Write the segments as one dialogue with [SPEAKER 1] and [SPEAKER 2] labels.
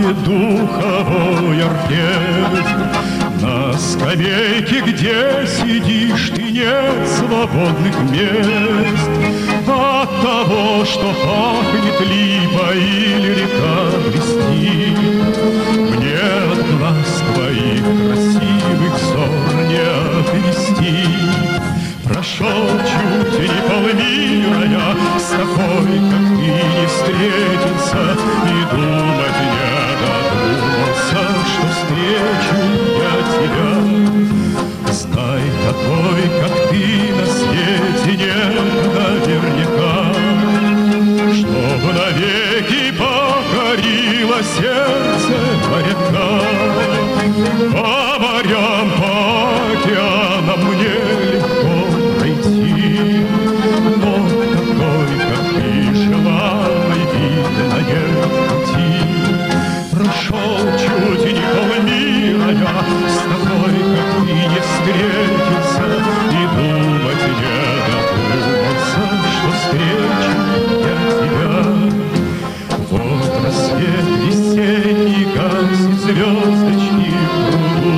[SPEAKER 1] играет духовой оркестр. На скамейке, где сидишь, ты, нет свободных мест. От того, что пахнет липа или река блестит, мне от глаз твоих красивых взор не отвести. Прошел чуть не полмира я с тобой, как ты не встретился, и думать не додумался, что встречу я тебя. Знай, такой, как ты, на свете нет наверняка, чтоб навеки покорило сердце моряка. По морям, по океанам мне легко пройти, но такой, как ты, желанной видное пути. Прошел чуть не полмира я с тобой, как ты не встретился, и думать не додумался, что встречу я тебя. Вот рассвет весенний гасит звездочки в пруду.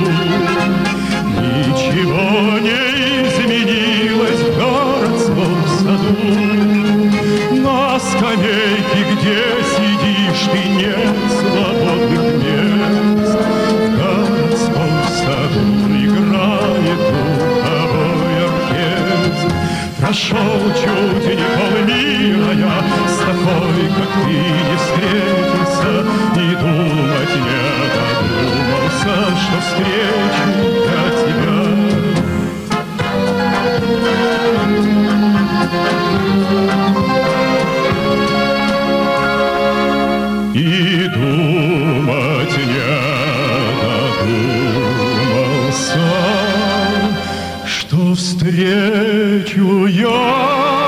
[SPEAKER 1] Ничего не изменилось в городском саду. На скамейке, где сидишь, ты, нет свободных мест. В городском саду играет духовой оркестр. Прошел чуть не полмира я с тобой, как ты не встретился, и думать не додумался, что встречу я тебя. И думать не додумался, что встречу я